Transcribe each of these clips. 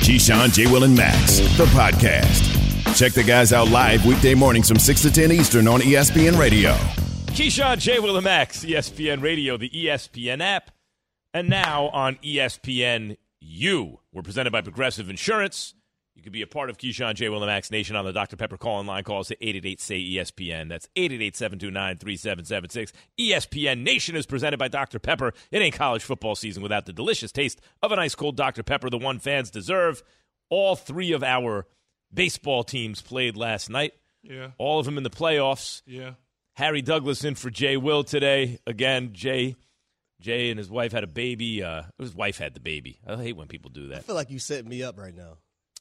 Keyshawn, J. Will, and Max, the podcast. Check the guys out live weekday mornings from 6 to 10 Eastern on ESPN Radio. Keyshawn, J. Will, and Max, ESPN Radio, the ESPN app, and now on ESPN U. We're presented by Progressive Insurance. You can be a part of Keyshawn, J. Will, and Max Nation on the Dr. Pepper call-in line. Call us at 888-SAY-ESPN. That's 888-729-3776. ESPN Nation is presented by Dr. Pepper. It ain't college football season without the delicious taste of an ice cold Dr. Pepper, the one fans deserve. All three of our baseball teams played last night. Yeah. All of them in the playoffs. Yeah. Harry Douglas in for Jay Will today. Again, Jay and his wife had a baby. His wife had the baby. I hate when people do that. I feel like you set me up right now.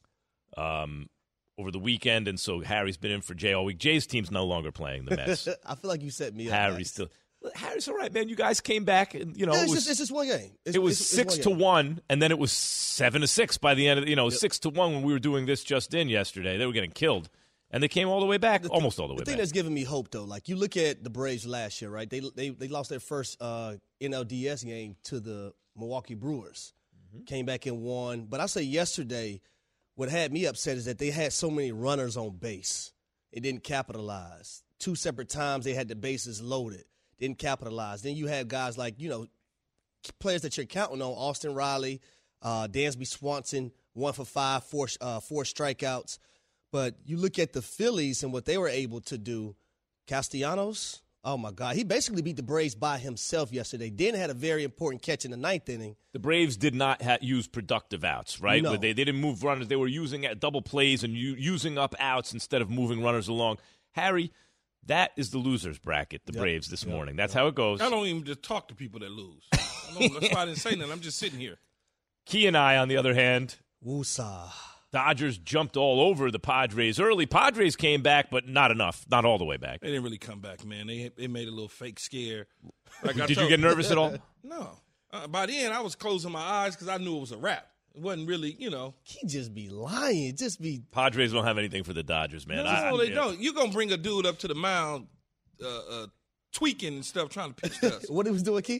Over the weekend, and so Harry's been in for Jay all week. Jay's team's no longer playing the Mets. I feel like you set me up. Harry's all right, man. You guys came back, and it's just one game. It was 6-1, and then it was 7-6 by the end of 6-1 when we were doing this just in yesterday. They were getting killed, and they came all the way back, almost all the way back. The thing that's giving me hope, though, like you look at the Braves last year, right? They lost their first NLDS game to the Milwaukee Brewers. Came back and won, but I say yesterday, what had me upset is that they had so many runners on base. It didn't capitalize. 2 separate times they had the bases loaded. Didn't capitalize. Then you had guys like, players that you're counting on, Austin Riley, Dansby Swanson, 1 for 5, 4 strikeouts. But you look at the Phillies and what they were able to do. Castellanos, oh, my God. He basically beat the Braves by himself yesterday. Then had a very important catch in the 9th inning. The Braves did not use productive outs, right? No. They didn't move runners. They were using double plays and using up outs instead of moving runners along. Harry, that is the losers bracket, the Braves this morning. That's how it goes. I don't even just talk to people that lose. That's why I didn't say nothing. I'm just sitting here. Key and I, on the other hand, Woosah. Dodgers jumped all over the Padres early. Padres came back, but not enough. Not all the way back. They didn't really come back, man. They made a little fake scare. Did you get nervous at all? No. By the end, I was closing my eyes because I knew it was a wrap. It wasn't really, He just be lying. Padres don't have anything for the Dodgers, man. No, they don't. You're going to bring a dude up to the mound tweaking and stuff, trying to pitch to us. What he was doing, Key?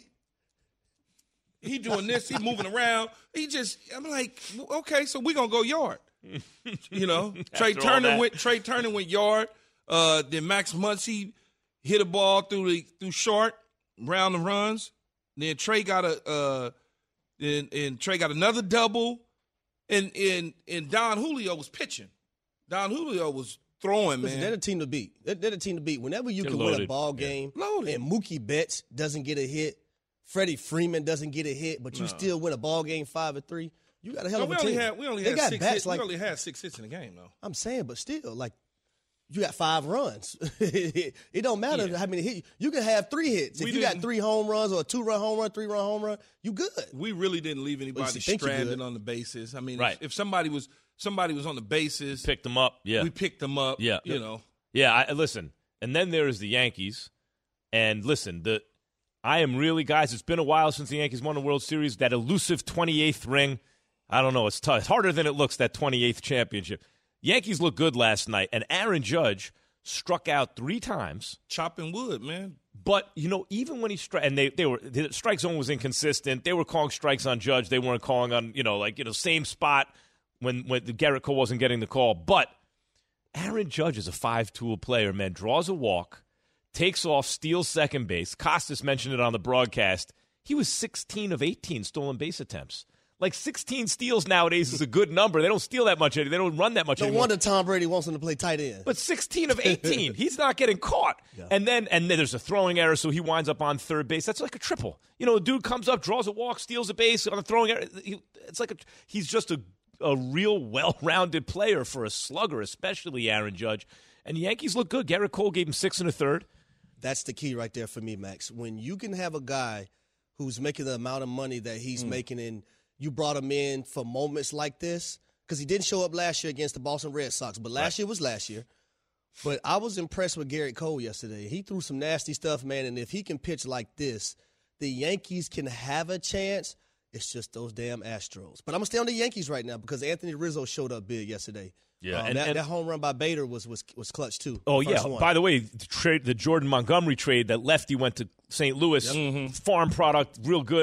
He doing this. He moving around. I'm like, okay, so we're going to go yard. Trey Turner went yard. Then Max Muncy hit a ball through short, round the runs. Then Trey got another double, and Don Julio was pitching. Don Julio was throwing, man. They're the team to beat. They're the team to beat. Whenever you can win a ball game, and Mookie Betts doesn't get a hit, Freddie Freeman doesn't get a hit, but you still win a ball game 5-3. You got a hell of a team. We only had 6 hits. We only had 6 hits in the game, though. I'm saying, but still, like, you got 5 runs. It don't matter how many hits. You can have 3 hits. If you got 3 home runs or a 2-run home run, 3-run home run, you good. We really didn't leave anybody stranded on the bases. I mean, right. if somebody was on the bases, picked them up. Yeah, we picked them up. Yeah, Yeah, listen, and then there's the Yankees, and listen, I am really, guys. It's been a while since the Yankees won the World Series. That elusive 28th ring. I don't know. It's tough. It's harder than it looks. That 28th championship. Yankees looked good last night, and Aaron Judge struck out 3 times. Chopping wood, man. But, even when he struck, and the strike zone was inconsistent. They were calling strikes on Judge. They weren't calling on, same spot when Garrett Cole wasn't getting the call. But Aaron Judge is a 5-tool player, man. Draws a walk, takes off, steals second base. Costas mentioned it on the broadcast. He was 16 of 18 stolen base attempts. Like 16 steals nowadays is a good number. They don't steal that much. They don't run that much anymore. No wonder Tom Brady wants him to play tight end. But 16 of 18, he's not getting caught. Yeah. And then there's a throwing error, so he winds up on third base. That's like a triple. A dude comes up, draws a walk, steals a base on a throwing error. He's just a real well-rounded player for a slugger, especially Aaron Judge. And the Yankees look good. Garrett Cole gave him 6 1/3. That's the key right there for me, Max. When you can have a guy who's making the amount of money that he's making and you brought him in for moments like this, because he didn't show up last year against the Boston Red Sox, but last year was last year. But I was impressed with Garrett Cole yesterday. He threw some nasty stuff, man, and if he can pitch like this, the Yankees can have a chance. It's just those damn Astros. But I'm going to stay on the Yankees right now because Anthony Rizzo showed up big yesterday. Yeah, and that home run by Bader was clutch, too. Oh, yeah. By the way, the Jordan Montgomery trade, that lefty went to St. Louis, farm product, real good.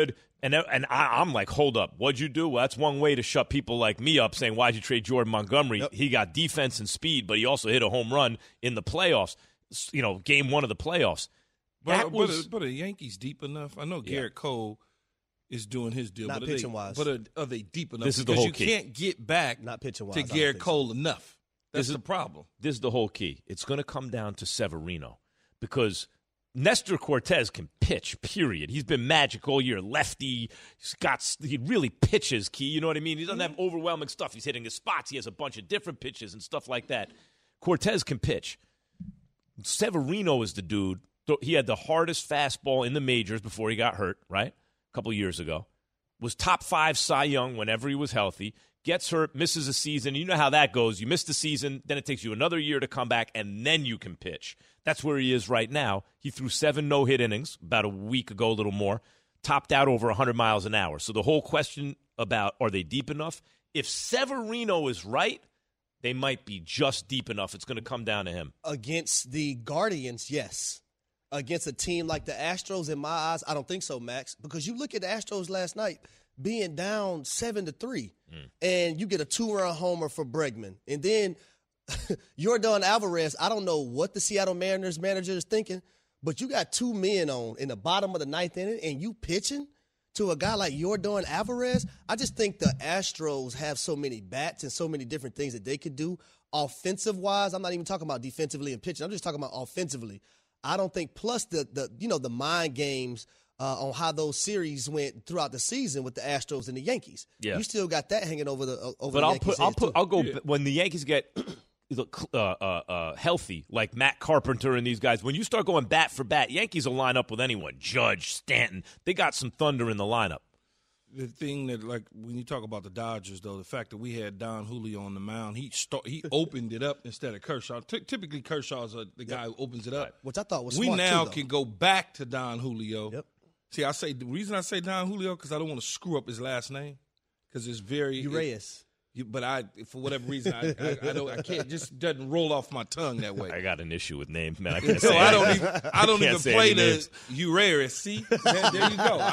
And I'm like, hold up, what'd you do? Well, that's one way to shut people like me up saying, why'd you trade Jordan Montgomery? Yep. He got defense and speed, but he also hit a home run in the playoffs, game one of the playoffs. But are Yankees deep enough? I know Garrett Cole is doing his deal. Not pitching-wise. But are they deep enough? This is the whole key. Because you can't get back not pitching-wise, to Garrett Cole enough. That's the problem. This is the whole key. It's going to come down to Severino because Nestor Cortez can pitch, period. He's been magic all year. Lefty. He really pitches, Key. You know what I mean? He doesn't have overwhelming stuff. He's hitting his spots. He has a bunch of different pitches and stuff like that. Cortez can pitch. Severino is the dude. He had the hardest fastball in the majors before he got hurt, right? A couple of years ago. Was top 5 Cy Young whenever he was healthy. Gets hurt, misses a season. You know how that goes. You miss the season, then it takes you another year to come back, and then you can pitch. That's where he is right now. He threw 7 no-hit innings about a week ago, a little more, topped out over 100 miles an hour. So the whole question about are they deep enough? If Severino is right, they might be just deep enough. It's going to come down to him. Against the Guardians, yes. Against a team like the Astros, in my eyes, I don't think so, Max, because you look at the Astros last night being down 7-3, and you get a 2-run homer for Bregman. And then Yordan Alvarez, I don't know what the Seattle Mariners manager is thinking, but you got 2 men on in the bottom of the 9th inning, and you pitching to a guy like Yordan Alvarez. I just think the Astros have so many bats and so many different things that they could do offensive-wise. I'm not even talking about defensively and pitching. I'm just talking about offensively. I don't think, plus the mind games on how those series went throughout the season with the Astros and the Yankees. Yeah. You still got that hanging over the Yankees. I'll go when the Yankees get healthy, like Matt Carpenter and these guys. When you start going bat for bat, Yankees will line up with anyone. Judge, Stanton, they got some thunder in the lineup. The thing that, like, when you talk about the Dodgers, though, the fact that we had Don Julio on the mound, he opened it up instead of Kershaw. Typically, Kershaw's the guy who opens it up. Which I thought was smart, too, now can go back to Don Julio. Yep. See, the reason I say Don Julio because I don't want to screw up his last name because it's very Urias. But for whatever reason, I can't. It just doesn't roll off my tongue that way. I got an issue with names, man. I can't say. So I don't even play the Urias. See, there you go.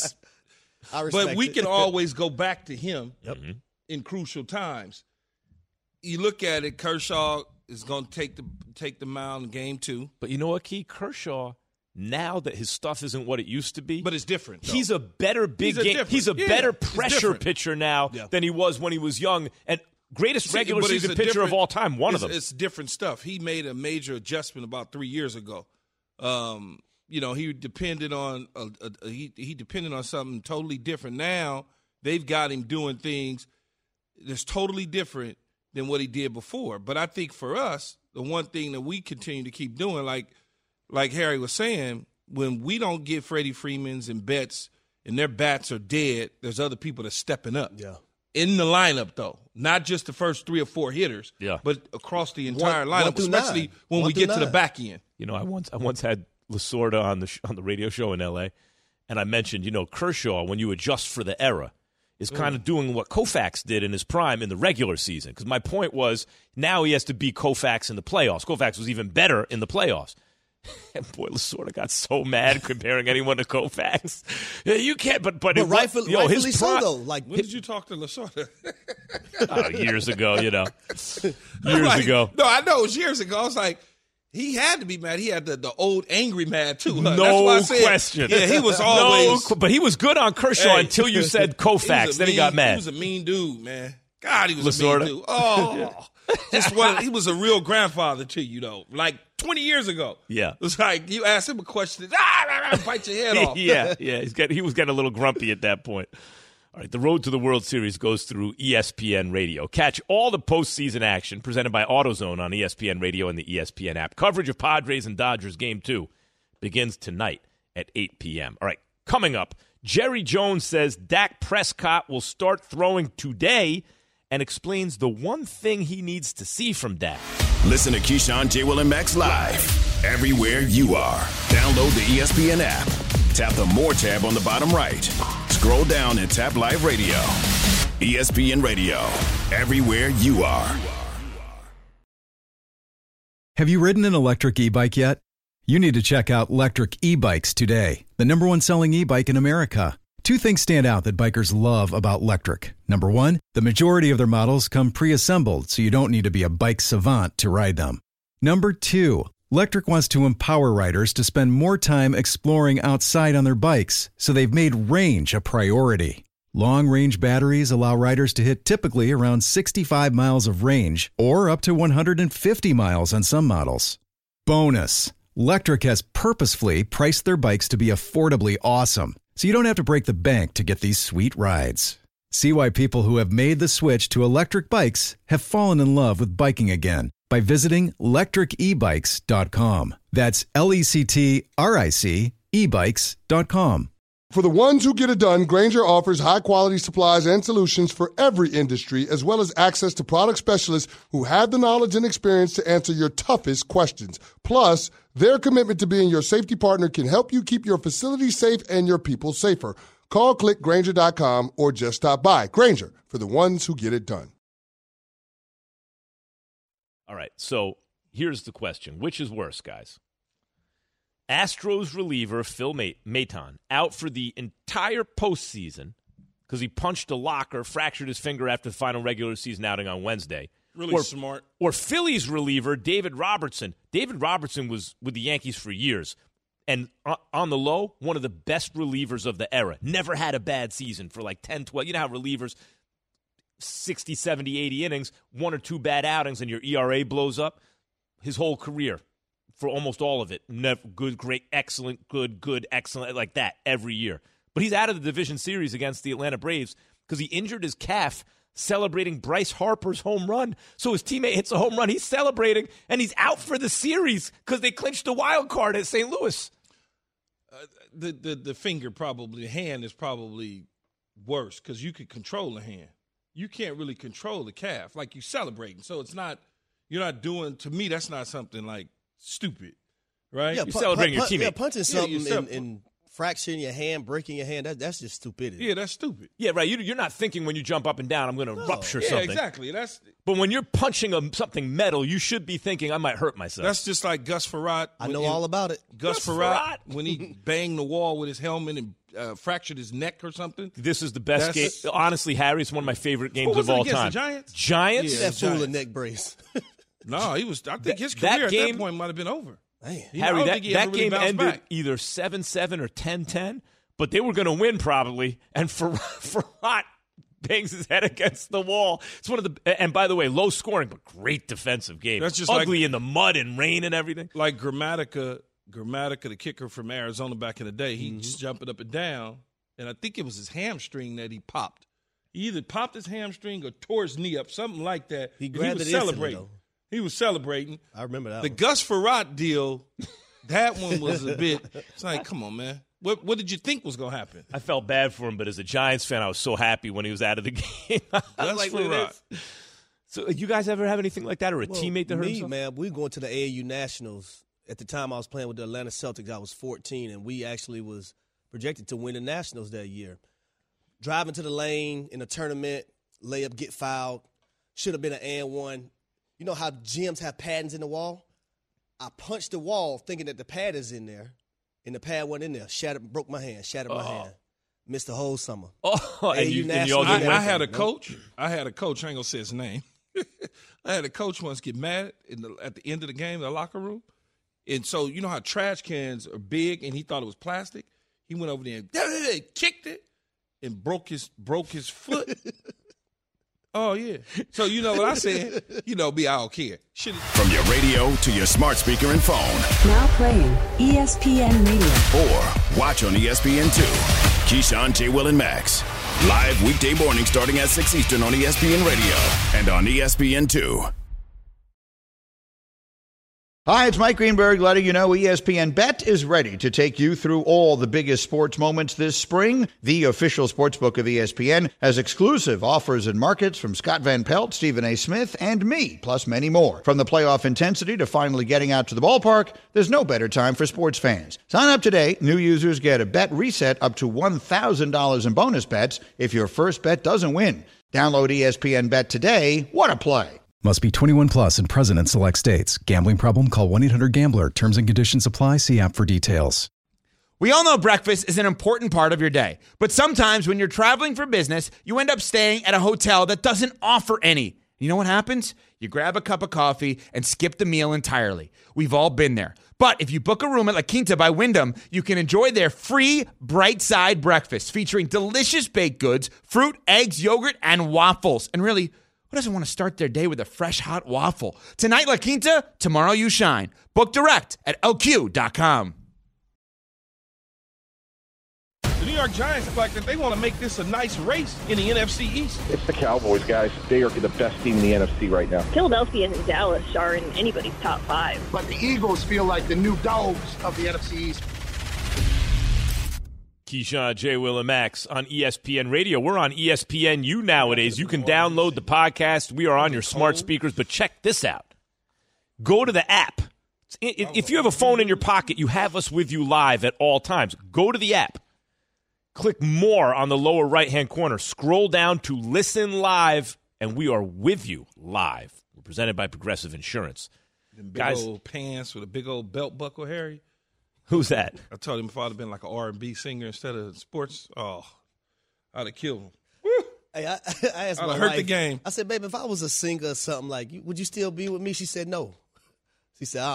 But we can always go back to him in crucial times. You look at it, Kershaw is going to take the mound in game 2. But you know what, Key? Kershaw, now that his stuff isn't what it used to be. But it's different, though. He's a better He's a better pressure pitcher now than he was when he was young. And greatest regular season pitcher of all time, one of them. It's different stuff. He made a major adjustment about 3 years ago. He depended on he depended on something totally different. Now they've got him doing things that's totally different than what he did before. But I think for us, the one thing that we continue to keep doing, like Harry was saying, when we don't get Freddie Freeman's and Betts and their bats are dead, there's other people that's stepping up. Yeah. In the lineup, though, not just the first 3 or 4 hitters, but across the entire lineup, especially when we get to the back end. You know, I once had Lasorda on the radio show in L.A., and I mentioned, Kershaw, when you adjust for the era, is kind of doing what Koufax did in his prime in the regular season. Because my point was, now he has to beat Koufax in the playoffs. Koufax was even better in the playoffs. And boy, Lasorda got so mad comparing anyone to Koufax. You can't, but rightfully his so, though. Like, when did you talk to Lasorda? Years ago, years ago. No, I know it was years ago. I was like, he had to be mad. He had the old angry mad too. Huh? No question. Yeah, he was always. But he was good on Kershaw until you said Koufax. Then he got mad. He was a mean dude, man. God, he was a mean dude. Oh, he was a real grandfather to you, though. Like 20 years ago. Yeah. It was like you asked him a question, bite your head off. Yeah. He was getting a little grumpy at that point. All right, the road to the World Series goes through ESPN Radio. Catch all the postseason action presented by AutoZone on ESPN Radio and the ESPN app. Coverage of Padres and Dodgers Game 2 begins tonight at 8 p.m. All right, coming up, Jerry Jones says Dak Prescott will start throwing today and explains the one thing he needs to see from Dak. Listen to Keyshawn, J. Will, and Max live everywhere you are. Download the ESPN app. Tap the More tab on the bottom right. Scroll down and tap Live Radio. ESPN Radio, everywhere you are. Have you ridden an electric e-bike yet? You need to check out Electric E-Bikes today, the #1 selling e-bike in America. Two things stand out that bikers love about Lectric. Number one, the majority of their models come pre-assembled, so you don't need to be a bike savant to ride them. Number two, Lectric wants to empower riders to spend more time exploring outside on their bikes, so they've made range a priority. Long-range batteries allow riders to hit typically around 65 miles of range, or up to 150 miles on some models. Bonus, Lectric has purposefully priced their bikes to be affordably awesome, so you don't have to break the bank to get these sweet rides. See why people who have made the switch to electric bikes have fallen in love with biking again by visiting lectricebikes.com. That's LECTRIC ebikes.com. For the ones who get it done, Grainger offers high-quality supplies and solutions for every industry, as well as access to product specialists who have the knowledge and experience to answer your toughest questions. Plus, their commitment to being your safety partner can help you keep your facility safe and your people safer. Call, click Grainger.com, or just stop by. Grainger, for the ones who get it done. All right, so here's the question. Which is worse, guys? Astros reliever Phil Maton out for the entire postseason because he punched a locker, fractured his finger after the final regular season outing on Wednesday. Really smart. Or Phillies reliever David Robertson. David Robertson was with the Yankees for years. And on the low, one of the best relievers of the era. Never had a bad season for like 10, 12. You know how relievers, 60, 70, 80 innings, one or two bad outings, and your ERA blows up? His whole career, for almost all of it. Never, good, great, excellent, good, excellent, like that every year. But he's out of the division series against the Atlanta Braves because he injured his calf celebrating Bryce Harper's home run. So his teammate hits a home run. He's celebrating, and he's out for the series because they clinched the wild card at St. Louis. The finger probably, the hand is probably worse because you could control the hand. You can't really control the calf. Like, you celebrating. So it's not, you're not doing, to me, that's not something like stupid, right? Yeah, You're celebrating your teammate. Yeah, punching something and fracturing your hand, breaking your hand, that's just stupidity. Yeah, that's stupid. Yeah, right. You're not thinking when you jump up and down, I'm going to rupture something. Yeah, exactly. But when you're punching something metal, you should be thinking, I might hurt myself. That's just like Gus Frerotte. I know all about it. Gus Frerotte, when he banged the wall with his helmet and fractured his neck or something. This is the best game. Honestly, Harry, it's one of my favorite games of all against time. The Giants? Giants? That fool a neck brace. No, he was. I think his career at that point might have been over. Man. Harry, that really game ended back. either 7-7 or 10-10, but they were going to win probably. And Frerotte bangs his head against the wall. It's one of the. And by the way, low scoring, but great defensive game. That's just ugly like, in the mud and rain and everything. Like Gramatica, the kicker from Arizona back in the day. He just jumping up and down, and I think it was his hamstring that he popped. He either popped his hamstring or tore his knee up, something like that. He grabbed was it celebrating. instantly, though. He was celebrating. I remember that The one. Gus Frerotte deal, that one was a bit. It's like, come on, man. What did you think was going to happen? I felt bad for him, but as a Giants fan, I was so happy when he was out of the game. I was Gus like, look at this. So you guys ever have anything like that or a teammate that hurt himself? Man, we were going to the AAU Nationals. At the time I was playing with the Atlanta Celtics, I was 14, and we actually was projected to win the Nationals that year. Driving to the lane in a tournament, layup, get fouled. Should have been an and one. You know how gyms have pads in the wall? I punched the wall thinking that the pad is in there, and the pad wasn't in there. Broke my hand, shattered my hand. Missed the whole summer. And you all did I had a coach. I ain't going to say his name. I had a coach once get mad at the end of the game in the locker room. And so, you know how trash cans are big, and he thought it was plastic? He went over there and kicked it and broke his foot. Oh, yeah. So, you know what I said? You know me, I don't care. From your radio to your smart speaker and phone. Now playing ESPN Radio. Or watch on ESPN2. Keyshawn, J. Will, and Max. Live weekday morning starting at 6 Eastern on ESPN Radio and on ESPN2. Hi, it's Mike Greenberg letting you know ESPN Bet is ready to take you through all the biggest sports moments this spring. The official sportsbook of ESPN has exclusive offers and markets from Scott Van Pelt, Stephen A. Smith, and me, plus many more. From the playoff intensity to finally getting out to the ballpark, there's no better time for sports fans. Sign up today. New users get a bet reset up to $1,000 in bonus bets if your first bet doesn't win. Download ESPN Bet today. What a play. Must be 21 plus and present in select states. Gambling problem? Call 1-800-GAMBLER. Terms and conditions apply. See app for details. We all know breakfast is an important part of your day, but sometimes when you're traveling for business, you end up staying at a hotel that doesn't offer any. You know what happens? You grab a cup of coffee and skip the meal entirely. We've all been there. But if you book a room at La Quinta by Wyndham, you can enjoy their free Bright Side breakfast featuring delicious baked goods, fruit, eggs, yogurt, and waffles. And really, who doesn't want to start their day with a fresh, hot waffle? Tonight, La Quinta, tomorrow you shine. Book direct at LQ.com. The New York Giants look like that they want to make this a nice race in the NFC East. It's the Cowboys, guys. They are the best team in the NFC right now. Philadelphia and Dallas are in anybody's top 5. But the Eagles feel like the new dogs of the NFC East. Keyshawn, J. Will, and Max on ESPN Radio. We're on ESPNU nowadays. You can download the podcast. We are on your smart speakers, but check this out. Go to the app. If you have a phone in your pocket, you have us with you live at all times. Go to the app. Click more on the lower right-hand corner. Scroll down to Listen Live, and we are with you live. We're presented by Progressive Insurance. Them big old pants with a big old belt buckle, Harry. Who's that? I told him if I'd have been like an R&B singer instead of sports, I'd have killed him. Hey, I asked my wife, hurt the game. I said, baby, if I was a singer or something, like, would you still be with me? She said, no. She said,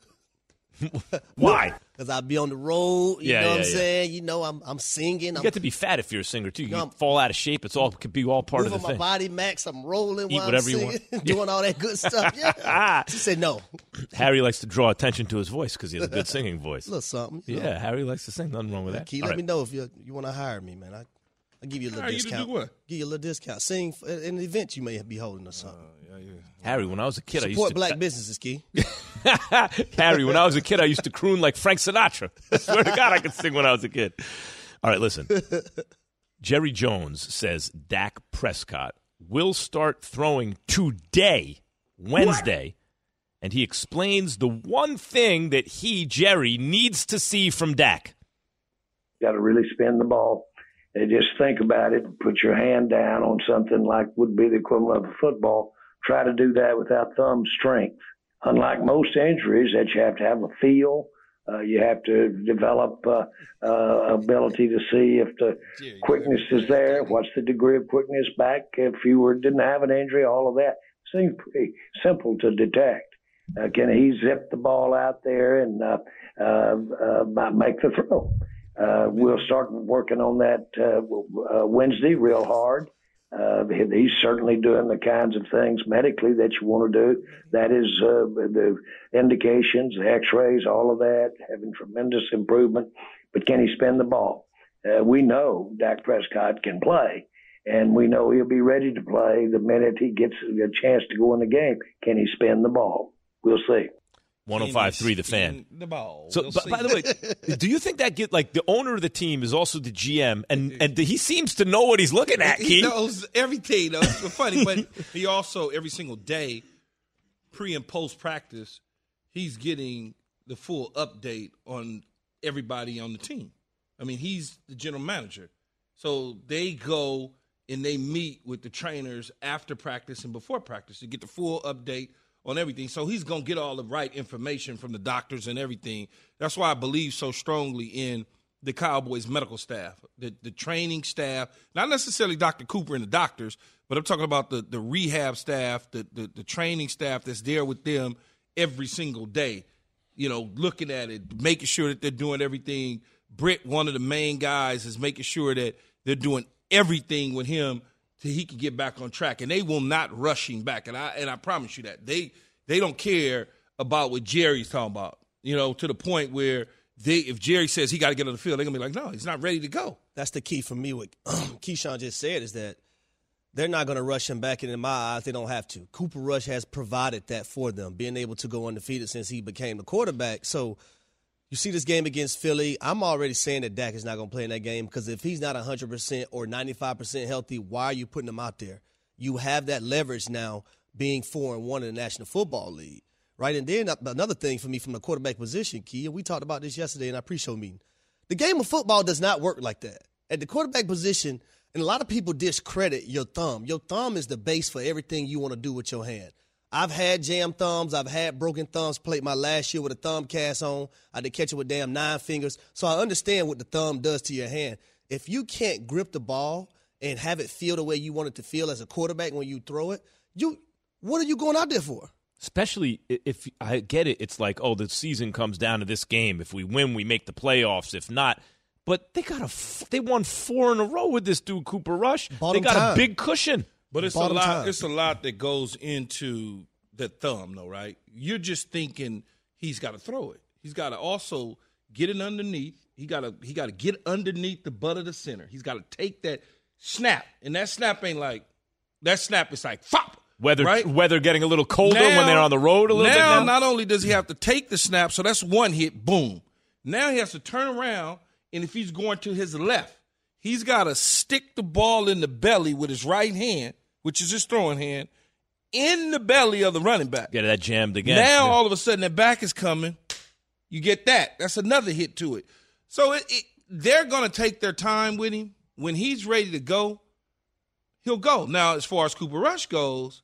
Why? Because I'd be on the road, you know what I'm saying? You know, I'm singing. You get to be fat if you're a singer, too. You fall out of shape. It could be all part of the thing. Moving my body, Max. I'm rolling Eat while whatever I'm singing, you want. doing all that good stuff. Yeah. She said no. Harry likes to draw attention to his voice because he has a good singing voice. A little something. Yeah, Harry likes to sing. Nothing wrong with that. Key, let me know if you want to hire me, man. I'll give you a little discount. You to do what? Give you a little discount. Sing in an event you may be holding or something. Harry, when I was a kid, I used to support black businesses, Key. Harry, when I was a kid, I used to croon like Frank Sinatra. I swear to God, I could sing when I was a kid. All right, listen. Jerry Jones says Dak Prescott will start throwing today, Wednesday, and he explains the one thing that he, Jerry, needs to see from Dak. Got to really spin the ball. And just think about it. Put your hand down on something like would be the equivalent of a football. Try to do that without thumb strength. Unlike most injuries that you have to have a feel, you have to develop ability to see if the quickness is there, what's the degree of quickness back if you didn't have an injury, all of that. Seems pretty simple to detect. Can he zip the ball out there and make the throw? We'll start working on that Wednesday real hard. He's certainly doing the kinds of things medically that you want to do. That is the indications, the x-rays, all of that, having tremendous improvement. But can he spin the ball? We know Dak Prescott can play, and we know he'll be ready to play the minute he gets a chance to go in the game. Can he spin the ball? We'll see. 105.3 The Fan. The ball. So, by the way, do you think that the owner of the team is also the GM, and he seems to know what he's looking at? He knows everything. Though. It's funny, but he also every single day, pre and post practice, he's getting the full update on everybody on the team. I mean, he's the general manager, so they go and they meet with the trainers after practice and before practice to get the full update on everything. So he's going to get all the right information from the doctors and everything. That's why I believe so strongly in the Cowboys medical staff, the training staff, not necessarily Dr. Cooper and the doctors, but I'm talking about the rehab staff, the training staff that's there with them every single day, you know, looking at it, making sure that they're doing everything. Britt, one of the main guys, is making sure that they're doing everything with him till he can get back on track, and they will not rush him back. And I promise you that they don't care about what Jerry's talking about. You know, to the point where if Jerry says he got to get on the field, they're gonna be like, no, he's not ready to go. That's the key for me. What Keyshawn just said is that they're not going to rush him back, and in my eyes, they don't have to. Cooper Rush has provided that for them, being able to go undefeated since he became the quarterback. So you see this game against Philly, I'm already saying that Dak is not going to play in that game because if he's not 100% or 95% healthy, why are you putting him out there? You have that leverage now being 4-1 in the National Football League, right? And then another thing for me from the quarterback position, Key, and we talked about this yesterday in our pre-show meeting, the game of football does not work like that. At the quarterback position, and a lot of people discredit your thumb. Your thumb is the base for everything you want to do with your hand. I've had jammed thumbs. I've had broken thumbs. Played my last year with a thumb cast on. I had to catch it with damn 9 fingers. So I understand what the thumb does to your hand. If you can't grip the ball and have it feel the way you want it to feel as a quarterback when you throw it, what are you going out there for? Especially if I get it, it's like, oh, the season comes down to this game. If we win, we make the playoffs. If not, but they won 4 in a row with this dude Cooper Rush. They got a big cushion. But it's a lot. It's a lot that goes into the thumb, though, right? You're just thinking he's got to throw it. He's got to also get it underneath. He got to get underneath the butt of the center. He's got to take that snap, and that snap ain't like that snap is like fop. Weather getting a little colder when they're on the road a little bit now. Not only does he have to take the snap, so that's one hit, boom. Now he has to turn around, and if he's going to his left, he's got to stick the ball in the belly with his right hand, which is his throwing hand, in the belly of the running back. Get that jammed again. Now all of a sudden that back is coming. You get that. That's another hit to it. So they're going to take their time with him. When he's ready to go, he'll go. Now, as far as Cooper Rush goes,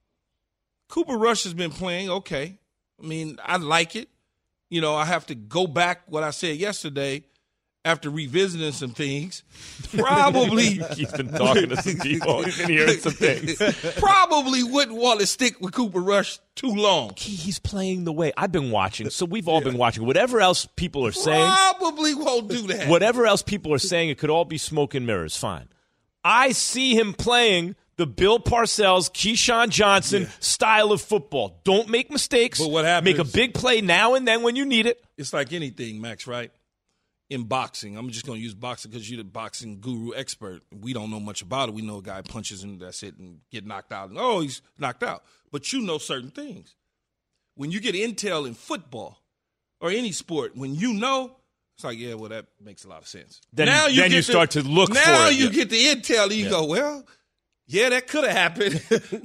Cooper Rush has been playing okay. I mean, I like it. You know, I have to go back what I said yesterday after revisiting some things. Probably. He's been talking to some people. He's been hearing some things. Probably wouldn't want to stick with Cooper Rush too long. He's playing the way I've been watching. So we've all been watching. Whatever else people are saying. Probably won't do that. Whatever else people are saying, it could all be smoke and mirrors. Fine. I see him playing the Bill Parcells, Keyshawn Johnson style of football. Don't make mistakes. But what happens? Make a big play now and then when you need it. It's like anything, Max, right? In boxing, I'm just going to use boxing because you're the boxing guru expert. We don't know much about it. We know a guy punches and that's it and get knocked out. And, he's knocked out. But you know certain things. When you get intel in football or any sport, when you know, it's like, yeah, well, that makes a lot of sense. Then you start to look for it. Now you get the intel and you go, well, yeah, that could have happened.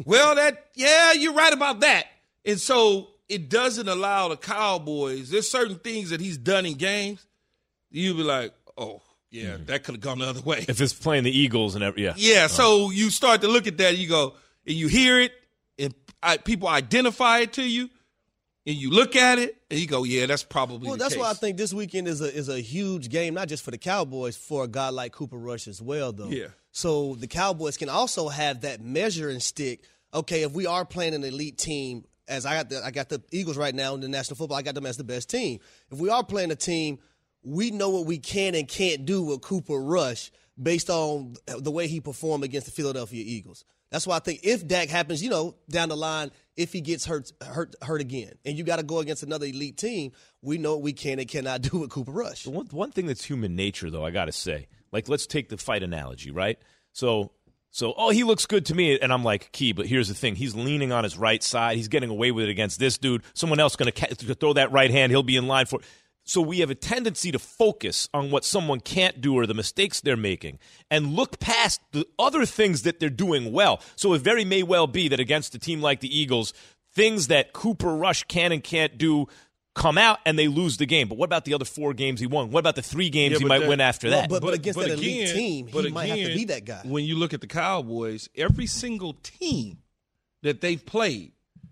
You're right about that. And so it doesn't allow the Cowboys, there's certain things that he's done in games, you'll be like, oh, yeah, that could have gone the other way. If it's playing the Eagles and everything, Yeah, so you start to look at that and you go, and you hear it, and people identify it to you, and you look at it, and you go, yeah, that's probably the that's case. why I think this weekend is a huge game, not just for the Cowboys, for a guy like Cooper Rush as well, though. Yeah. So the Cowboys can also have that measuring stick. Okay, if we are playing an elite team, as I got the Eagles right now in the National Football, I got them as the best team. If we are playing a team, we know what we can and can't do with Cooper Rush based on the way he performed against the Philadelphia Eagles. That's why I think if Dak happens, down the line, if he gets hurt again, and you got to go against another elite team, we know what we can and cannot do with Cooper Rush. One thing that's human nature, though, I got to say, like, let's take the fight analogy, right? So, he looks good to me, and I'm like, Key, but here's the thing. He's leaning on his right side. He's getting away with it against this dude. Someone else going to throw that right hand. He'll be in line for it. So we have a tendency to focus on what someone can't do or the mistakes they're making and look past the other things that they're doing well. So it very may well be that against a team like the Eagles, things that Cooper Rush can and can't do come out and they lose the game. But what about the other 4 games he won? What about the 3 games he might win after that? But against that elite team, he might have to be that guy. When you look at the Cowboys, every single team that they've played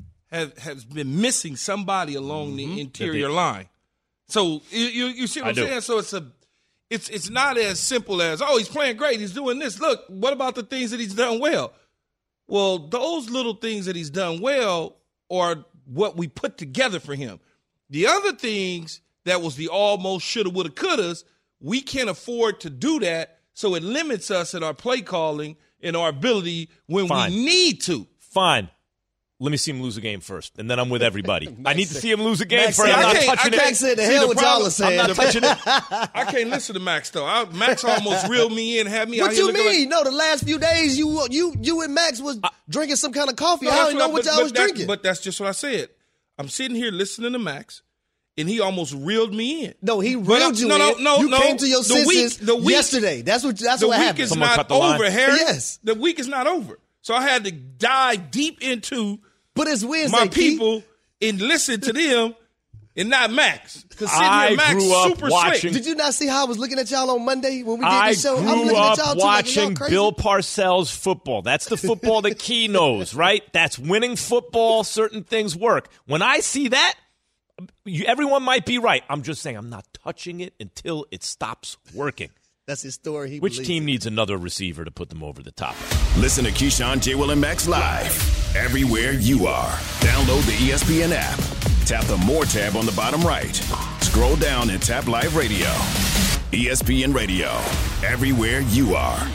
has been missing somebody along the interior line. So you see what I'm saying? So it's not as simple as, he's playing great, he's doing this. Look, what about the things that he's done well? Well, those little things that he's done well are what we put together for him. The other things that was the almost shoulda, woulda, couldas, we can't afford to do that, so it limits us in our play calling and our ability when we need to. Fine. Let me see him lose a game first, and then I'm with everybody. I need to see him lose a game first. I'm not touching it. Max said the hell what y'all are saying. I'm not touching it. I can't listen to Max, though. Max almost reeled me in, had me out here. What you mean? No, the last few days you and Max was drinking some kind of coffee. I don't know what y'all was drinking. But that's just what I said. I'm sitting here listening to Max, and he almost reeled me in. No, he reeled you in. No. You came to your senses yesterday. That's what happened. The week is not over, Harry. Yes. The week is not over. So I had to dive deep into but it's Wednesday, my people and listen to them and not Max. Because I Max grew up super watching. slick. Did you not see how I was looking at y'all on Monday when we did I the show? I'm grew looking up at y'all watching y'all crazy. Bill Parcells football. That's the football that Key knows, right? That's winning football. Certain things work. When I see that, everyone might be right. I'm just saying I'm not touching it until it stops working. That's his story. Which team needs another receiver to put them over the top? Listen to Keyshawn, J. Will, and Max live everywhere you are. Download the ESPN app. Tap the More tab on the bottom right. Scroll down and tap Live Radio. ESPN Radio, everywhere you are.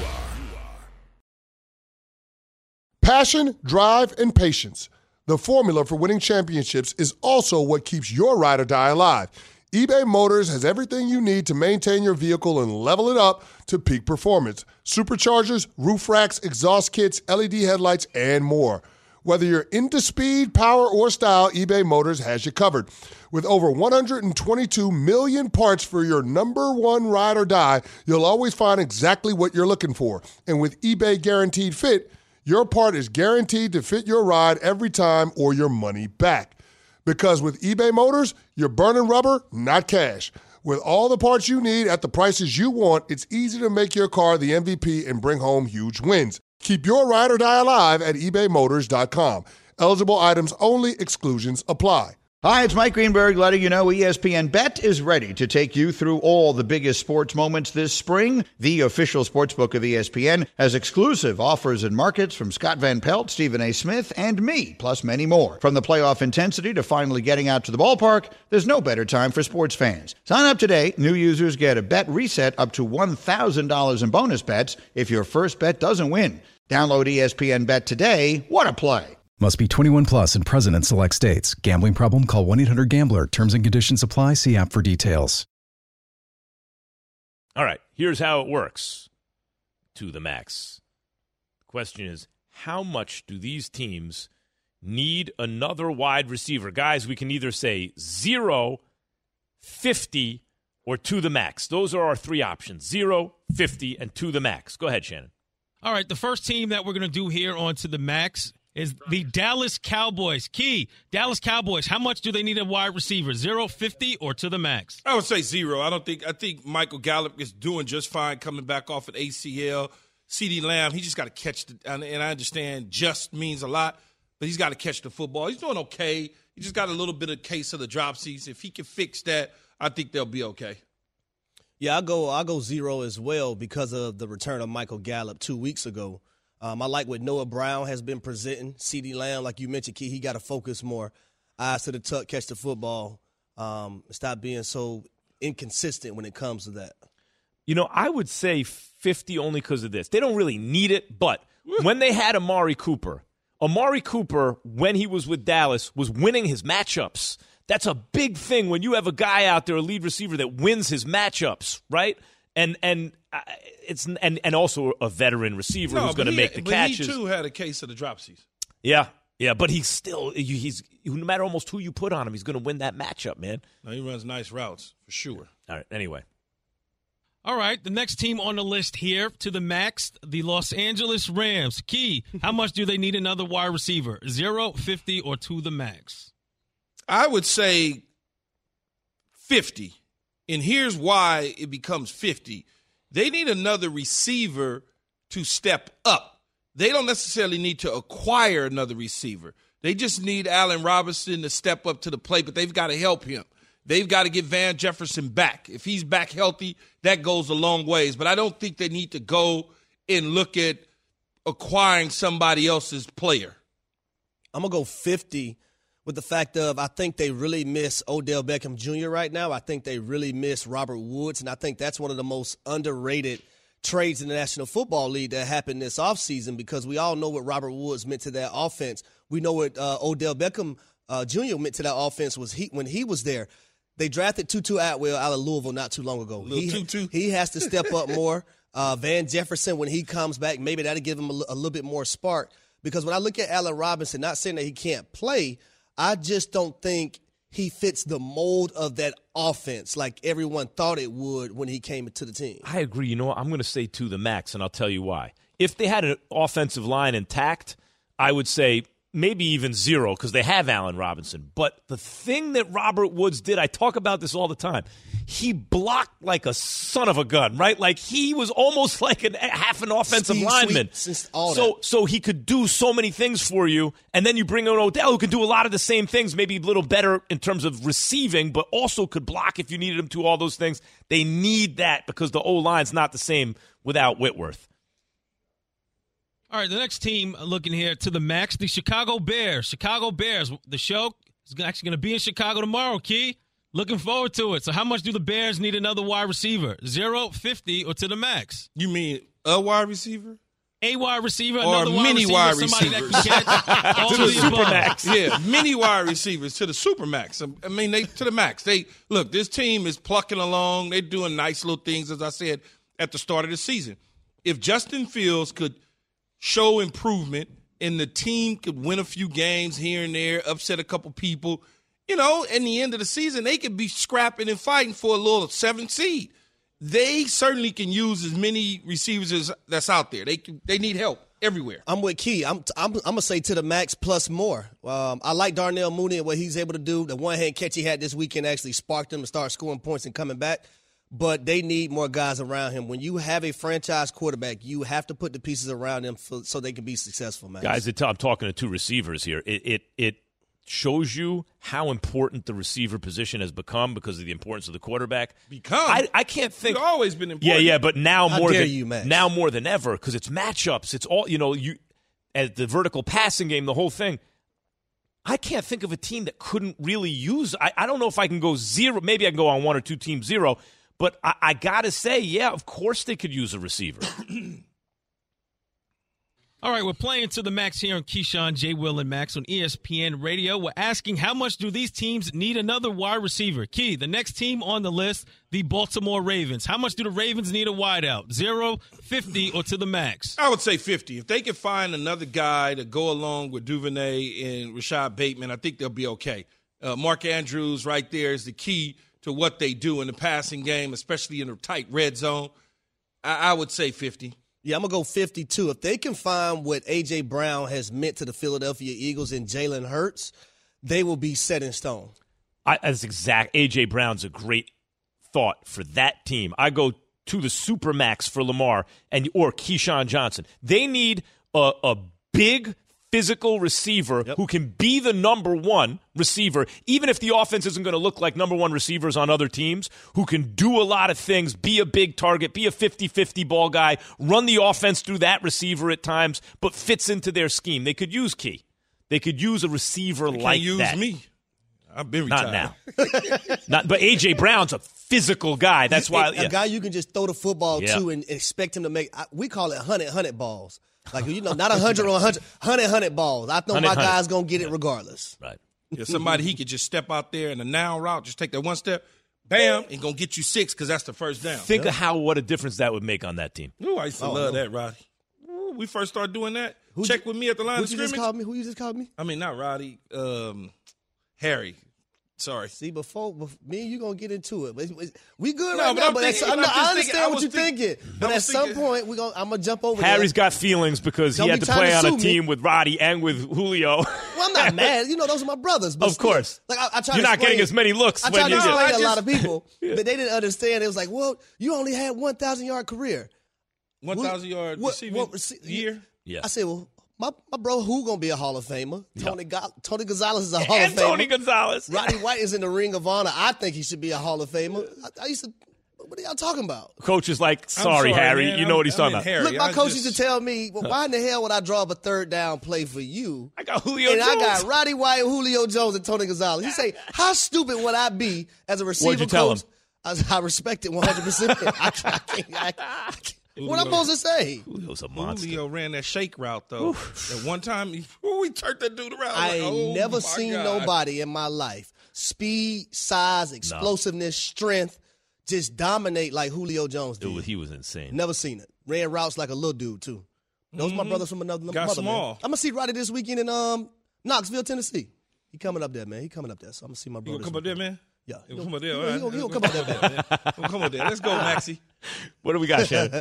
Passion, drive, and patience. The formula for winning championships is also what keeps your ride or die alive. eBay Motors has everything you need to maintain your vehicle and level it up to peak performance. Superchargers, roof racks, exhaust kits, LED headlights, and more. Whether you're into speed, power, or style, eBay Motors has you covered. With over 122 million parts for your number one ride or die, you'll always find exactly what you're looking for. And with eBay Guaranteed Fit, your part is guaranteed to fit your ride every time or your money back. Because with eBay Motors, you're burning rubber, not cash. With all the parts you need at the prices you want, it's easy to make your car the MVP and bring home huge wins. Keep your ride or die alive at ebaymotors.com. Eligible items only. Exclusions apply. Hi, it's Mike Greenberg letting you know ESPN Bet is ready to take you through all the biggest sports moments this spring. The official sportsbook of ESPN has exclusive offers and markets from Scott Van Pelt, Stephen A. Smith, and me, plus many more. From the playoff intensity to finally getting out to the ballpark, there's no better time for sports fans. Sign up today. New users get a bet reset up to $1,000 in bonus bets if your first bet doesn't win. Download ESPN Bet today. What a play. Must be 21 plus and present in select states. Gambling problem? Call 1-800-GAMBLER. Terms and conditions apply. See app for details. All right, here's how it works to the max. The question is, how much do these teams need another wide receiver? Guys, we can either say 0, 50, or to the max. Those are our three options, 0, 50, and to the max. Go ahead, Shannon. All right, the first team that we're going to do here on To the Max is the Dallas Cowboys. Key, Dallas Cowboys, how much do they need a wide receiver? 0, 50, or to the max? I would say 0. I think Michael Gallup is doing just fine coming back off an ACL. CeeDee Lamb, he just got to catch and I understand just means a lot, but he's got to catch the football. He's doing okay. He just got a little bit of case of the dropsies. If he can fix that, I think they'll be okay. Yeah, I'll go 0 as well because of the return of Michael Gallup 2 weeks ago. I like what Noah Brown has been presenting. CeeDee Lamb, like you mentioned, Key, he got to focus more. Eyes to the tuck, catch the football. Stop being so inconsistent when it comes to that. You know, I would say 50 only because of this. They don't really need it, but when they had Amari Cooper, when he was with Dallas, was winning his matchups. That's a big thing when you have a guy out there, a lead receiver, that wins his matchups, right? And also a veteran receiver who's going to make the catches. But he, too, had a case of the dropsies. Yeah, but he's still – he's no matter almost who you put on him, he's going to win that matchup, man. No, he runs nice routes, for sure. All right, anyway. All right, the next team on the list here, to the max, the Los Angeles Rams. Key, how much do they need another wide receiver? 0, 50, or to the max? I would say 50. And here's why it becomes 50. They need another receiver to step up. They don't necessarily need to acquire another receiver. They just need Allen Robinson to step up to the plate, but they've got to help him. They've got to get Van Jefferson back. If he's back healthy, that goes a long ways. But I don't think they need to go and look at acquiring somebody else's player. I'm going to go 50 with the fact of I think they really miss Odell Beckham Jr. right now. I think they really miss Robert Woods, and I think that's one of the most underrated trades in the National Football League that happened this offseason because we all know what Robert Woods meant to that offense. We know what Odell Beckham Jr. meant to that offense when he was there. They drafted Tutu Atwell out of Louisville not too long ago. He has to step up more. Van Jefferson, when he comes back, maybe that'll give him a little bit more spark. Because when I look at Allen Robinson, not saying that he can't play, I just don't think he fits the mold of that offense like everyone thought it would when he came into the team. I agree. You know what? I'm going to say to the max, and I'll tell you why. If they had an offensive line intact, I would say maybe even zero because they have Allen Robinson. But the thing that Robert Woods did, I talk about this all the time, he blocked like a son of a gun, right? Like he was almost like half an offensive lineman. So he could do so many things for you. And then you bring in Odell, who can do a lot of the same things, maybe a little better in terms of receiving, but also could block if you needed him to, all those things. They need that because the O-line's not the same without Whitworth. All right, the next team looking here to the max, the Chicago Bears. Chicago Bears, the show is actually going to be in Chicago tomorrow, Key. Looking forward to it. So how much do the Bears need another wide receiver? 0, 50, or to the max? You mean a wide receiver? A wide receiver, or another mini wide receivers. Somebody that can catch all to the supermax. Yeah, mini wide receivers to the supermax. I mean, they to the max. Look, this team is plucking along. They're doing nice little things, as I said at the start of the season. If Justin Fields could show improvement and the team could win a few games here and there, upset a couple people, in the end of the season, they could be scrapping and fighting for a little 7th seed. They certainly can use as many receivers that's out there. They need help everywhere. I'm with Key. I'm gonna say to the max plus more. I like Darnell Mooney and what he's able to do. The one-hand catch he had this weekend actually sparked him to start scoring points and coming back. But they need more guys around him. When you have a franchise quarterback, you have to put the pieces around him so they can be successful, man. Guys, I'm talking to 2 receivers here. It shows you how important the receiver position has become because of the importance of the quarterback. I can't think. It's always been important. Yeah, but now more than ever because it's matchups. It's all at the vertical passing game, the whole thing. I can't think of a team that couldn't really use. I don't know if I can go 0. Maybe I can go on 1 or 2 teams 0. But I got to say, yeah, of course they could use a receiver. All right, we're playing to the max here on Keyshawn, J. Will, and Max on ESPN Radio. We're asking how much do these teams need another wide receiver? Key, the next team on the list, the Baltimore Ravens. How much do the Ravens need a wideout? 0, 50, or to the max? I would say 50. If they can find another guy to go along with Duvernay and Rashad Bateman, I think they'll be okay. Mark Andrews right there is the key to what they do in the passing game, especially in a tight red zone. I would say 50. Yeah, I'm going to go 52. If they can find what A.J. Brown has meant to the Philadelphia Eagles and Jalen Hurts, they will be set in stone. That's exact. A.J. Brown's a great thought for that team. I go to the Supermax for Lamar or Keyshawn Johnson. They need a big physical receiver who can be the number 1 receiver, even if the offense isn't going to look like number 1 receivers on other teams, who can do a lot of things, be a big target, be a 50-50 ball guy, run the offense through that receiver at times, but fits into their scheme. They could use Key. They could use a receiver like that. Use me. I've been retired. Not now. But A.J. Brown's a physical guy. That's why. A guy you can just throw the football to and expect him to make. We call it 100 balls. Like, not 100 on 100 balls. I know my guy's going to get it regardless. Right. Yeah, somebody he could just step out there in a now route, just take that one step, bam, and going to get you 6 because that's the first down. Think of what a difference that would make on that team. Ooh, I used to love that, Roddy. Ooh, we first started doing that. Check with me at the line of scrimmage. Who you just called me? I mean, not Roddy. Harry. Sorry. See, before me and you going to get into it. We good right now, but I understand what you're thinking. But at some point, I'm going to jump over Harry's got feelings because he had to play on a team with Roddy and with Julio. Well, I'm not mad. Those are my brothers. But of course. Like I try You're not getting as many looks. I tried to explain to a lot of people, but they didn't understand. It was like, well, you only had 1,000-yard career. 1,000-yard receiving year? Yeah. I said, well, my bro, who gonna be a Hall of Famer? Tony Gonzalez is a Hall of Famer. Tony Gonzalez. Roddy White is in the Ring of Honor. I think he should be a Hall of Famer. I used to. What are y'all talking about? Coach is like, sorry, Harry. Man, you know what he's talking about. Harry, Look, my coach used to tell me, well, why in the hell would I draw up a 3rd down play for you? I got Julio Jones. I got Roddy White, Julio Jones, and Tony Gonzalez. He say, how stupid would I be as a receiver What'd you tell coach? I respect it 100%. I can't. What am I supposed to say? Julio's a monster. Julio ran that shake route, though. At one time, we turned that dude around. I ain't never seen nobody in my life. Speed, size, explosiveness, strength, just dominate like Julio Jones did. Dude, he was insane. Never seen it. Ran routes like a little dude, too. Those are my brothers from another mother, small. Man. I'm going to see Roddy this weekend in Knoxville, Tennessee. He coming up there, man. He coming up there. So I'm going to see my brother. You going to come up there, man? Yeah. He'll come up there. He'll come up there, man. Come up there. Let's go, Maxie. What do we got, Shannon?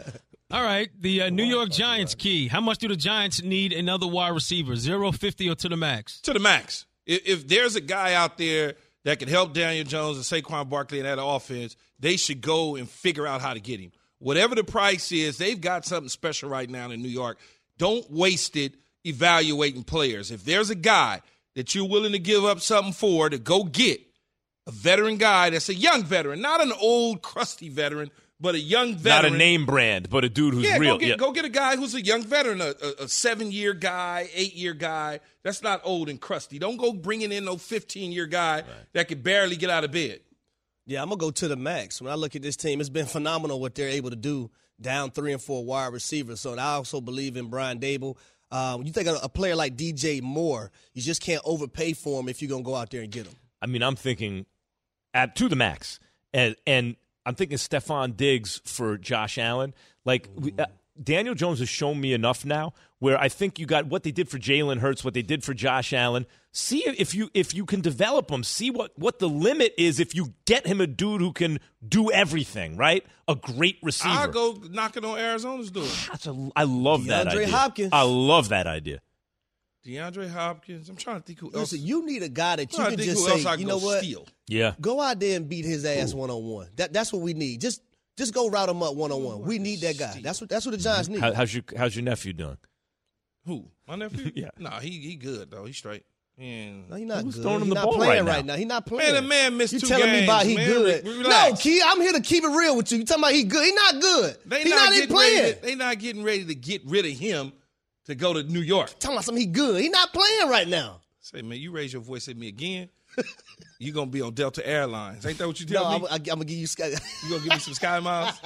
All right, the New York Giants, Key. How much do the Giants need another wide receiver? 0, 50, or to the max? To the max. If there's a guy out there that can help Daniel Jones and Saquon Barkley in that offense, they should go and figure out how to get him. Whatever the price is, they've got something special right now in New York. Don't waste it evaluating players. If there's a guy that you're willing to give up something for, to go get a veteran guy that's a young veteran, not an old, crusty veteran, but a young veteran. Not a name brand, but a dude who's real. Go get a guy who's a young veteran, a 7-year guy, 8-year guy. That's not old and crusty. Don't go bringing in no 15-year guy that could barely get out of bed. Yeah, I'm going to go to the max. When I look at this team, it's been phenomenal what they're able to do down 3 and 4 wide receivers. So I also believe in Brian Dable. When you think of a player like DJ Moore, you just can't overpay for him if you're going to go out there and get him. I mean, I'm thinking to the max. And I'm thinking Stephon Diggs for Josh Allen. Like, Daniel Jones has shown me enough now where I think you got what they did for Jalen Hurts, what they did for Josh Allen. See if you can develop him. See what the limit is if you get him a dude who can do everything, right? A great receiver. I'll go knocking on Arizona's door. I love that idea. DeAndre Hopkins. I love that idea. DeAndre Hopkins. I'm trying to think who else. Listen, you need a guy that you can just say, you know what? Steal. Yeah. Go out there and beat his ass one-on-one. That's what we need. Just go route him up one-on-one. We need that guy. That's what the Giants need. How's your nephew doing? Who? My nephew? Yeah. Nah, he good, though. He's straight. No, he's not Who's good. throwing him He's the not ball playing right now? He's not playing. Man, the man missed you 2 telling games. me about he man. good? Relax. No, Key, I'm here to keep it real with you. You talking about he good? He not good. He's not even playing. They not getting ready to get rid of him to go to New York. Talking about something he good. He not playing right now. Say, man, you raise your voice at me again, you gonna be on Delta Airlines. Ain't that what you tell me? I'm gonna give you Sky. You gonna give me some Sky Miles?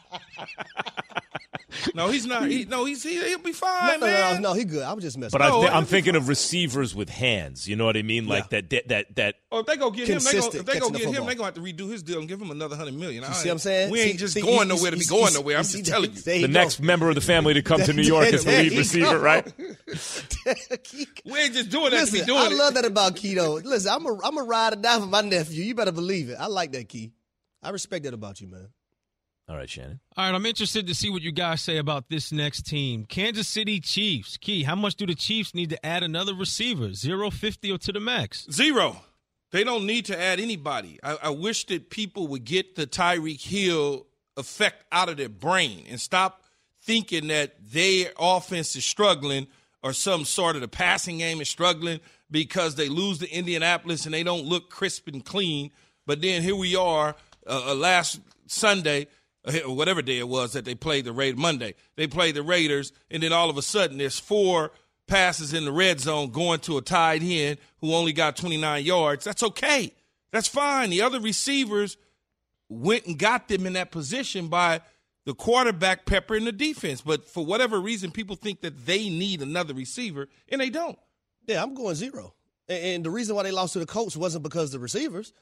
No, he's not. He'll be fine, man. No, he good. I was just messing. But I'm thinking of receivers with hands. You know what I mean? Like that. Oh, if they go get him, they're gonna have to redo his deal and give him another $100 million. You see what I'm saying? We ain't just going nowhere to be going nowhere. I'm just telling you. The next member of the family to come to New York is the lead receiver, right? We ain't just doing that to be doing I it. love that about Keto. Listen, I'm a ride or die for my nephew. You better believe it. I like that, Key. I respect that about you, man. All right, Shannon. All right, I'm interested to see what you guys say about this next team. Kansas City Chiefs. Key, how much do the Chiefs need to add another receiver? 0, 50, or to the max? 0. They don't need to add anybody. I wish that people would get the Tyreek Hill effect out of their brain and stop thinking that their offense is struggling or some sort of the passing game is struggling because they lose to Indianapolis and they don't look crisp and clean. But then here we are last Sunday, whatever day it was that they played the Raiders, Monday. They played the Raiders, and then all of a sudden there's 4 passes in the red zone going to a tight end who only got 29 yards. That's okay. That's fine. The other receivers went and got them in that position by the quarterback peppering the defense. But for whatever reason, people think that they need another receiver, and they don't. Yeah, I'm going 0. And the reason why they lost to the Colts wasn't because of the receivers.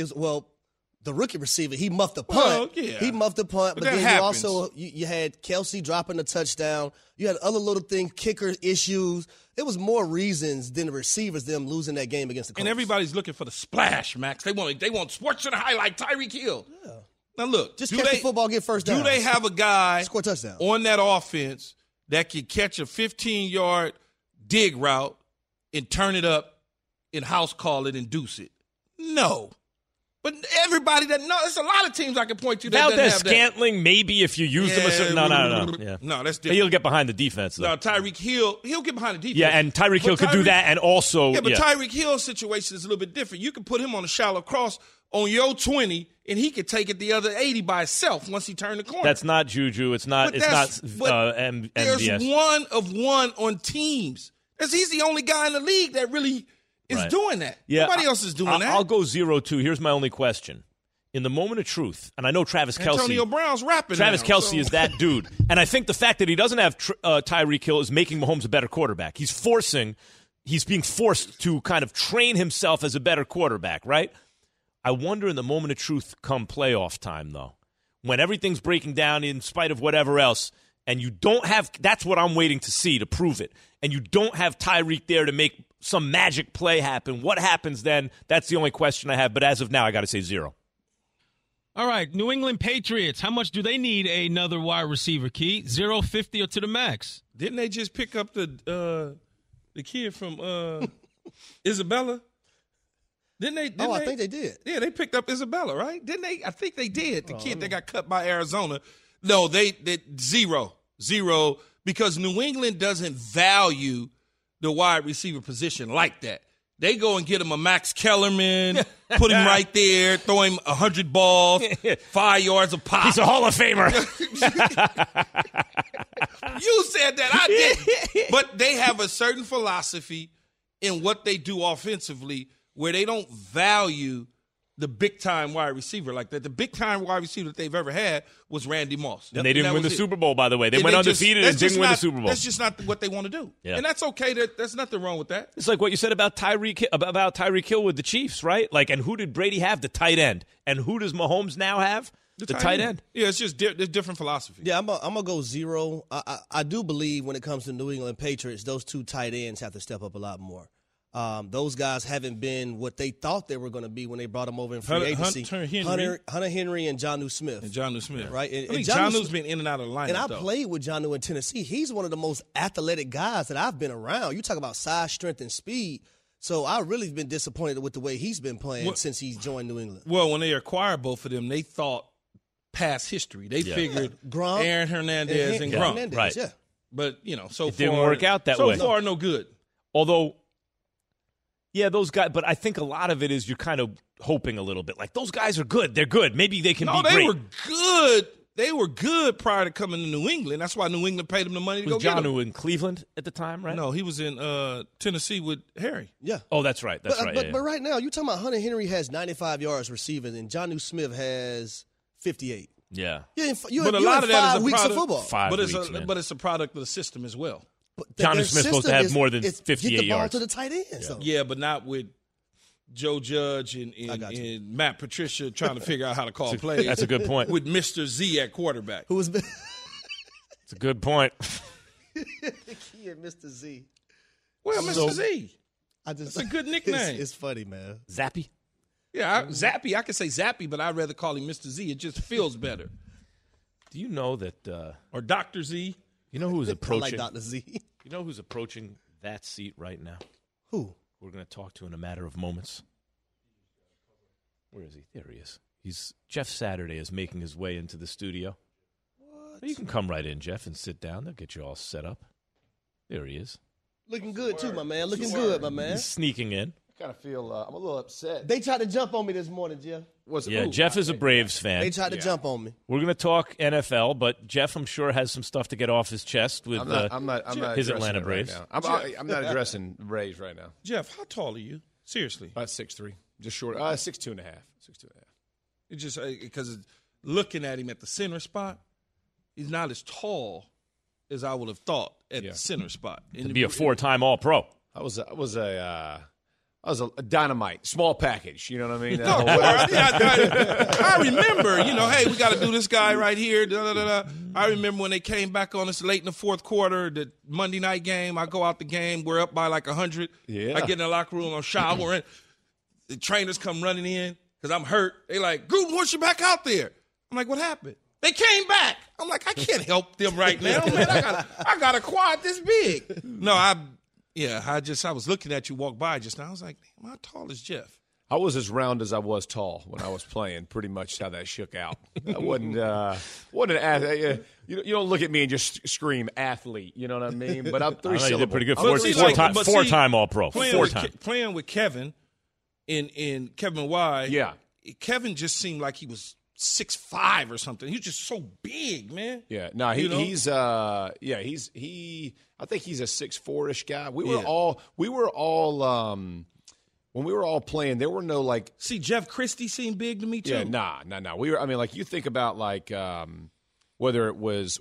The rookie receiver, he muffed the punt. Well, yeah. He muffed the punt, but then happens. you had Kelsey dropping the touchdown. You had other little things, kicker issues. There was more reasons than the receivers, them losing that game against the Colts. And everybody's looking for the splash, Max. They want sports to highlight Tyreek Hill. Yeah. Now look, just catch the football, get first down. Do they have a guy score touchdown on that offense that can catch a 15-yard dig route and turn it up and house call it and deuce it? No. But everybody that knows, there's a lot of teams I can point to that doesn't have that. Scantling, maybe if you use him a certain. No. Yeah. No, that's different. He'll get behind the defense, though. No, Tyreek Hill, he'll get behind the defense. Yeah, and Tyreek Hill could do that, and also. Yeah, but Tyreek Hill's situation is a little bit different. You can put him on a shallow cross on your 20, and he could take it the other 80 by himself once he turned the corner. That's not Juju. It's not. There's MVS. one of one on teams. He's the only guy in the league that really is doing that. Yeah, nobody else is doing that. I'll go 0-2. Here's my only question. In the moment of truth, and I know Travis Kelce. Antonio Brown's rapping. Travis Kelce is that dude. And I think the fact that he doesn't have Tyreek Hill is making Mahomes a better quarterback. He's being forced to kind of train himself as a better quarterback, right? I wonder in the moment of truth come playoff time, though, when everything's breaking down in spite of whatever else, and you don't have – that's what I'm waiting to see to prove it. And you don't have Tyreek there to make some magic play happen. What happens then? That's the only question I have. But as of now, I got to say 0. All right, New England Patriots. How much do they need another wide receiver, Key? 0, 50, or to the max? Didn't they just pick up the kid from Isabella? Didn't they? I think they did. Yeah, they picked up Isabella, right? Didn't they? I think they did. The kid that got cut by Arizona. No, they zero, because New England doesn't value the wide receiver position like that. They go and get him a Max Kellerman, put him right there, throw him 100 balls, 5 yards a pop. He's a Hall of Famer. You said that. I didn't. But they have a certain philosophy in what they do offensively where they don't value the big-time wide receiver like that. The big-time wide receiver that they've ever had was Randy Moss. And they didn't win the Super Bowl, by the way. They went undefeated and didn't win the Super Bowl. That's just not what they want to do. Yeah. And that's okay. There's nothing wrong with that. It's like what you said about Tyreek Hill with the Chiefs, right? Like, and who did Brady have? The tight end. And who does Mahomes now have? The tight end. Yeah, it's just there's different philosophy. Yeah, I'm going to go 0. I do believe when it comes to New England Patriots, those 2 tight ends have to step up a lot more. Those guys haven't been what they thought they were going to be when they brought them over in free agency. Hunter Henry and Jonnu Smith. Right? I think Jonnu's been in and out of the lineup, and I played with Jonnu in Tennessee. He's one of the most athletic guys that I've been around. You talk about size, strength, and speed. So I've really been disappointed with the way he's been playing since he's joined New England. Well, when they acquired both of them, they thought past history. They figured Gronk, Aaron Hernandez and Gronk. Hernandez, right. Yeah. But, so it far. didn't work out that way. So far, no good. Although, yeah, those guys, but I think a lot of it is you're kind of hoping a little bit. Like, those guys are good. They're good. Maybe they can be great. They were good. They were good prior to coming to New England. That's why New England paid them the money to go get them. Was Jonnu in Cleveland at the time, right? No, he was in Tennessee with Harry. Yeah. Oh, that's right. But right now, you're talking about Hunter Henry has 95 yards receiving, and Jonnu Smith has 58. Yeah. But a lot of that is a product of football. But it's a product of the system as well. Jonnu Smith's supposed to have more than 58 get the ball yards. to the tight end. So. Yeah, but not with Joe Judge and Matt Patricia trying to figure out how to call plays. That's a good point. With Mr. Z at quarterback. Who was? It's a good point. Key and Mr. Z. Well, Mr. Z. That's a good nickname. It's funny, man. Zappy? Yeah, Zappy. I could say Zappy, but I'd rather call him Mr. Z. It just feels better. Do you know that? Or Dr. Z. You know who's approaching? I like Dr. Z. You know who's approaching that seat right now? Who? We're going to talk to in a matter of moments. Where is he? There he is. Jeff Saturday is making his way into the studio. What? You can come right in, Jeff, and sit down. They'll get you all set up. There he is. Looking good, too, my man. Looking good, my man. He's sneaking in. I kind of feel I'm a little upset. They tried to jump on me this morning, Jeff. Jeff is a Braves fan. They tried to jump on me. We're going to talk NFL, but Jeff, I'm sure, has some stuff to get off his chest with I'm not his Atlanta Braves. Right I'm not addressing the Braves right now. Jeff, how tall are you? Seriously. About 6'3", just short. 6'2.5". 6'2.5". It's just because looking at him at the center spot, he's not as tall as I would have thought at the center spot. To be a 4-time All-Pro. I was a dynamite, small package. You know what I mean? I remember, hey, we got to do this guy right here. I remember when they came back on us late in the fourth quarter, the Monday night game. I go out the game. We're up by like 100. Yeah. I get in the locker room. I'm showering. The trainers come running in because I'm hurt. They like, Gruden wants you back out there. I'm like, what happened? They came back. I'm like, I can't help them right now, man. I got a quad this big. No, I was looking at you walk by just now. I was like, damn, how tall is Jeff? I was as round as I was tall when I was playing. Pretty much how that shook out. I wasn't an athlete. You don't look at me and just scream athlete. You know what I mean? But I'm 3 syllables. You did pretty good. Four-time All-Pro. Playing with Kevin in Kevin Y. Yeah. Kevin just seemed like he was 6'5" or something. He was just so big, man. Yeah, no, he's I think he's a 6'4"-ish guy. We were all when we were all playing, there were no like. See, Jeff Christie seemed big to me too. Yeah, nah. We were. I mean, like you think about like whether it was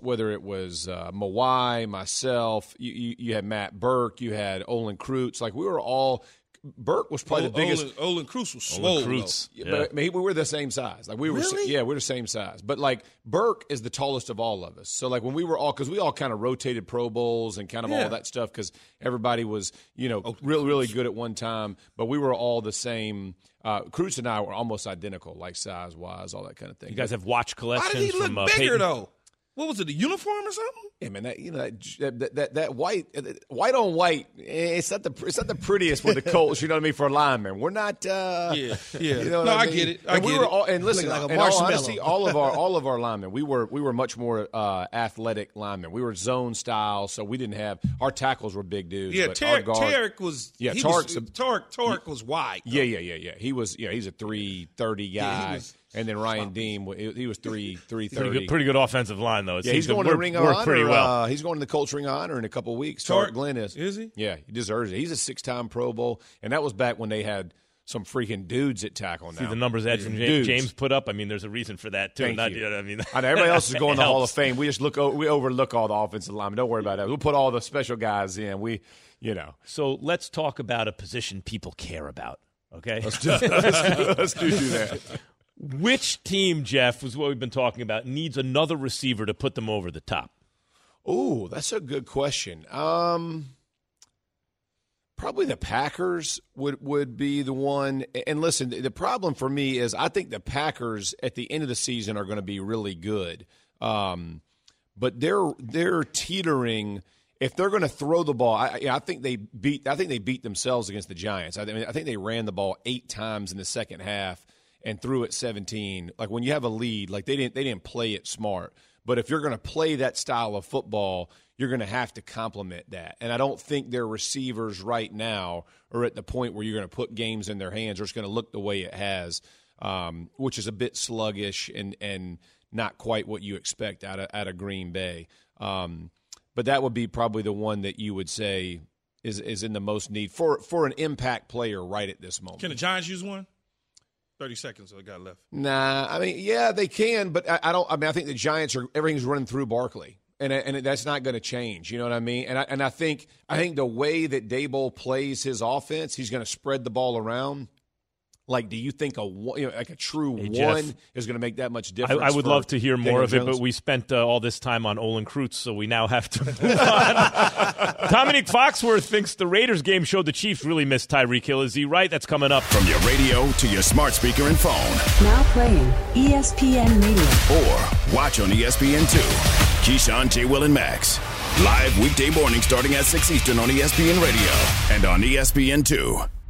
Mawai, myself, you had Matt Burke, you had Olin Kreutz. Like we were all Burke was probably the biggest. Olin Kreutz was swole. Yeah. But I mean, we were the same size. Like we were, we're the same size. But like Burke is the tallest of all of us. So like when we were all, because we all kind of rotated Pro Bowls and kind of all that stuff, because everybody was really good at one time. But we were all the same. Kreutz and I were almost identical, like size wise, all that kind of thing. You guys have watch collections. Why did he look bigger Peyton? though? What was it? The uniform or something? Yeah, man. That white on white. It's not the prettiest with the Colts. You know what I mean? For a lineman, we're not. You know I get it. We were all, and listen, like a in all marshmallow. honesty, all of our linemen, we were much more athletic linemen. We were zone style, so we didn't have our tackles were big dudes. Yeah, but our guard, Tarek was. Yeah, Tarek was wide. Yeah. He's a 330 guy. And then Ryan Dean, he was 330. Pretty good offensive line, though. He's going to the Ring of Honor. Pretty well. He's going to the Colts Ring of Honor in a couple of weeks. Tarek Glenn is. Is he? Yeah, he deserves it. He's a 6-time Pro Bowl, and that was back when they had some freaking dudes at tackle now. See the numbers that James put up? I mean, there's a reason for that, too. Thank you. I mean, I know everybody else is going to the Hall of Fame. We just we overlook all the offensive linemen. Don't worry about that. We'll put all the special guys in. So let's talk about a position people care about, okay? Let's do that. Which team, Jeff, was what we've been talking about, needs another receiver to put them over the top? Oh, that's a good question. Probably the Packers would be the one. And listen, the problem for me is I think the Packers at the end of the season are going to be really good. But they're teetering. If they're going to throw the ball, I think they beat themselves against the Giants. I think they ran the ball 8 times in the second half and threw it 17. Like when you have a lead, like they didn't play it smart. But if you're going to play that style of football, you're going to have to complement that. And I don't think their receivers right now are at the point where you're going to put games in their hands or it's going to look the way it has, which is a bit sluggish and not quite what you expect out of Green Bay. But that would be probably the one that you would say is in the most need for an impact player right at this moment. Can the Giants use one? 30 seconds I got left. Nah, I mean, yeah, they can, but I don't. I mean, I think the Giants everything's running through Barkley, and that's not going to change. You know what I mean? And I think the way that Daboll plays his offense, he's going to spread the ball around. Like, do you think a true one is going to make that much difference? I would love to hear more Daniel of it, Jones? but we spent all this time on Olin Kreutz, so we now have to move on. Dominique Foxworth thinks the Raiders game showed the Chiefs really missed Tyreek Hill. Is he right? That's coming up. From your radio to your smart speaker and phone. Now playing ESPN Radio. Or watch on ESPN2. Keyshawn, J. Will, and Max. Live weekday morning starting at 6 Eastern on ESPN Radio and on ESPN2.